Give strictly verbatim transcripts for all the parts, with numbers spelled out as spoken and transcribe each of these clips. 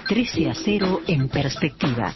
trece a cero en perspectiva.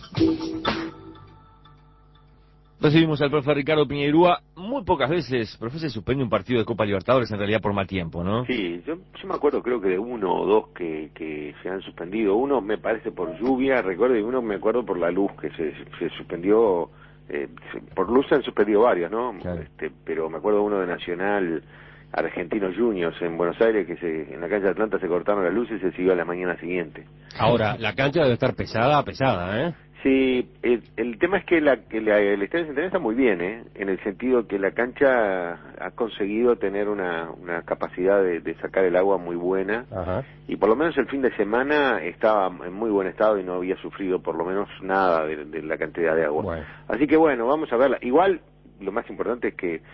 Recibimos al profe Ricardo Piñeirúa. Muy pocas veces, profe, se suspende un partido de Copa Libertadores, en realidad por mal tiempo, ¿no? Sí, yo, yo me acuerdo creo que de uno o dos que, que se han suspendido. Uno me parece por lluvia, recuerdo, y uno me acuerdo por la luz, que se, se suspendió, eh, se, por luz se han suspendido varios, ¿no? Claro. Este, pero me acuerdo uno de Nacional, Argentinos Juniors en Buenos Aires, que se, en la cancha de Atlanta se cortaron las luces y se siguió a la mañana siguiente. Ahora, la cancha debe estar pesada, pesada, ¿eh? Sí, el, el tema es que, la, que la, el Estadio Centenario está muy bien, ¿eh? En el sentido que la cancha ha conseguido tener una, una capacidad de, de sacar el agua muy buena. Ajá. Y por lo menos el fin de semana estaba en muy buen estado y no había sufrido por lo menos nada de, de la cantidad de agua. Bueno. Así que bueno, vamos a verla. Igual, lo más importante es que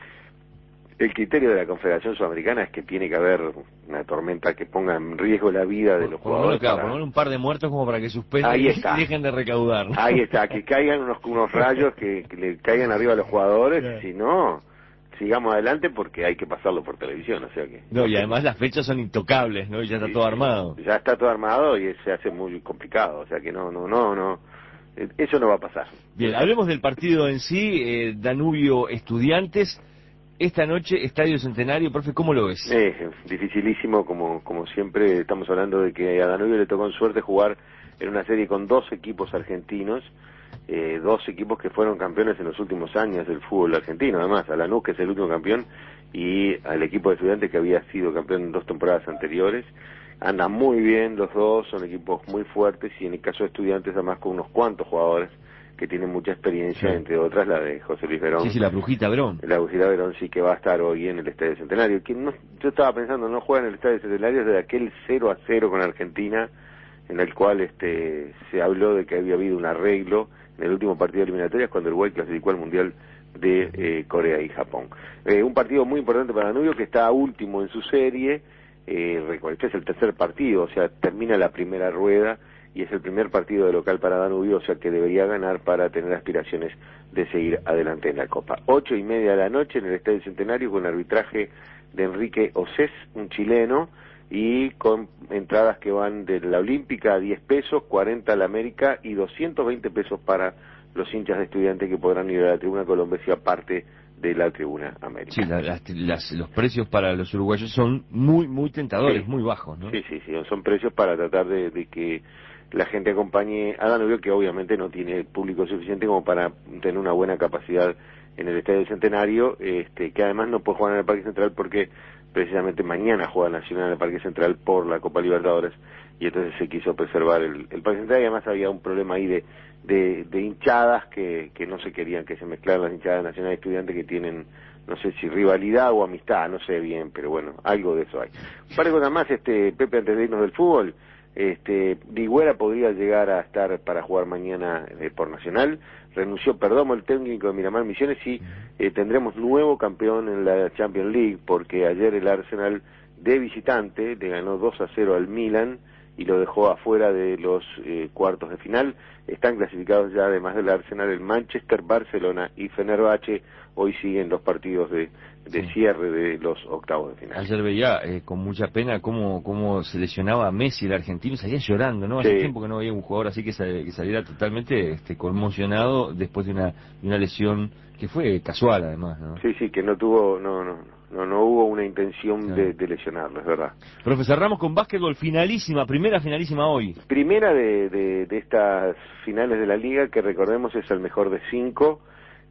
el criterio de la Confederación Sudamericana es que tiene que haber una tormenta que ponga en riesgo la vida de los Por lo menos, jugadores. claro, para... por lo menos un par de muertos como para que suspendan Ahí y está. dejen de recaudar, ¿no? Ahí está, que caigan unos, unos rayos que, que le caigan arriba a los jugadores, Claro. si no, sigamos adelante porque hay que pasarlo por televisión, o sea que... No, y además las fechas son intocables, ¿no? Y ya está Sí, todo sí. armado. Ya está todo armado y se hace muy complicado, o sea que no, no, no, no, eso no va a pasar. Bien, hablemos del partido en sí, eh, Danubio Estudiantes. Esta noche, Estadio Centenario, profe, ¿cómo lo ves? Es dificilísimo, como, como siempre estamos hablando de que a Danubio le tocó en suerte jugar en una serie con dos equipos argentinos, eh, dos equipos que fueron campeones en los últimos años del fútbol argentino, además, a Lanús, que es el último campeón, y al equipo de Estudiantes que había sido campeón en dos temporadas anteriores. Andan muy bien los dos, son equipos muy fuertes, y en el caso de Estudiantes además con unos cuantos jugadores que tienen mucha experiencia, Sí. entre otras la de José Luis Verón. Sí, sí, la Brujita Verón. La Brujita Verón sí que va a estar hoy en el Estadio Centenario. Que no, yo estaba pensando, no juega en el Estadio Centenario desde aquel cero a cero con Argentina, en el cual este se habló de que había habido un arreglo en el último partido de eliminatorias cuando Uruguay clasificó al Mundial de eh, Corea y Japón. Eh, un partido muy importante para Danubio, que está último en su serie. Eh, recuerda, este es el tercer partido, o sea, termina la primera rueda y es el primer partido de local para Danubio, o sea que debería ganar para tener aspiraciones de seguir adelante en la Copa. Ocho y media de la noche en el Estadio Centenario con arbitraje de Enrique Océs, un chileno, y con entradas que van de la Olímpica a diez pesos, cuarenta a la América y doscientos veinte pesos para los hinchas de Estudiantes que podrán ir a la Tribuna Colombia aparte de la Tribuna América. Sí, la, las, las, los precios para los uruguayos son muy, muy tentadores, Sí. muy bajos, ¿no? Sí, sí, sí, son precios para tratar de, de que la gente acompañe a Danubio, que obviamente no tiene público suficiente como para tener una buena capacidad en el Estadio Centenario, este, que además no puede jugar en el Parque Central porque precisamente mañana juega Nacional en el Parque Central por la Copa Libertadores, y entonces se quiso preservar el, el Parque Central, y además había un problema ahí de, de, de hinchadas que, que no se querían que se mezclaran las hinchadas Nacional y Estudiantes, que tienen, no sé si rivalidad o amistad, no sé bien, pero bueno, algo de eso hay. Un par de cosas más, este, Pepe, antes de irnos del fútbol. Este, Digüera podría llegar a estar para jugar mañana eh, por Nacional. Renunció Perdomo, el técnico de Miramar Misiones, y eh, tendremos nuevo campeón en la Champions League, porque ayer el Arsenal de visitante le ganó dos a cero al Milan y lo dejó afuera de los eh, cuartos de final. Están clasificados ya, además del Arsenal, el Manchester, Barcelona y Fenerbahce. Hoy siguen los partidos de, de Sí. cierre de los octavos de final. Ayer veía eh, con mucha pena cómo, cómo se lesionaba a Messi, el argentino, salía llorando, ¿no? Hace Sí. tiempo que no veía un jugador así que, sal, que saliera totalmente este, conmocionado después de una, de una lesión que fue casual, además, ¿no? Sí, sí, que no tuvo, no, no, no, no hubo una intención Claro. de, de lesionarlo, es verdad. Profesor, Ramos con básquetbol, finalísima, primera finalísima hoy. Primera de, de, de estas finales de la liga, que recordemos es el mejor de cinco,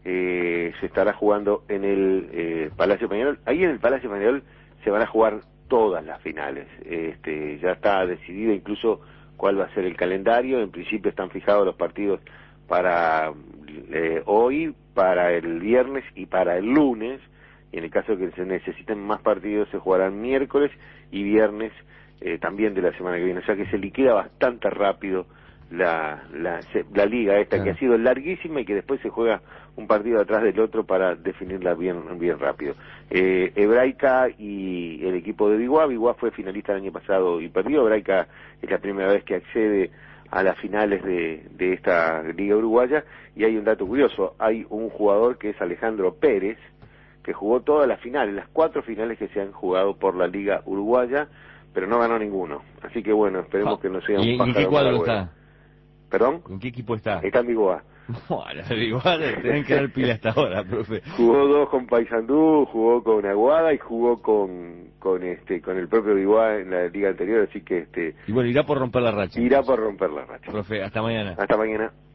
eh, se estará jugando en el eh, Palacio Peñarol. Ahí en el Palacio Peñarol se van a jugar todas las finales. Este, ya está decidido incluso cuál va a ser el calendario. En principio están fijados los partidos para eh, hoy, para el viernes y para el lunes. Y en el caso de que se necesiten más partidos, se jugarán miércoles y viernes eh, también de la semana que viene. O sea que se liquida bastante rápido la, la, la liga esta, claro, que ha sido larguísima y que después se juega un partido atrás del otro para definirla bien, bien rápido. Eh, Hebraica y el equipo de Biguá. Biguá fue finalista el año pasado y perdió. Hebraica es la primera vez que accede a las finales de, de esta liga uruguaya. Y hay un dato curioso, hay un jugador que es Alejandro Pérez, que jugó todas las finales, las cuatro finales que se han jugado por la liga uruguaya, pero no ganó ninguno. Así que bueno, esperemos Ah, que no sea ¿Y, un pájaro ¿y qué cuadro malagüero. está? ¿Perdón? ¿En qué equipo está? Está en Biguá. Bueno, igual tienen que dar pila hasta ahora, profe. Jugó dos con Paysandú, jugó con Aguada y jugó con con este con el propio Biguá en la liga anterior, así que este Y bueno, irá por romper la racha. irá por romper la racha. Profe, hasta mañana. Hasta mañana.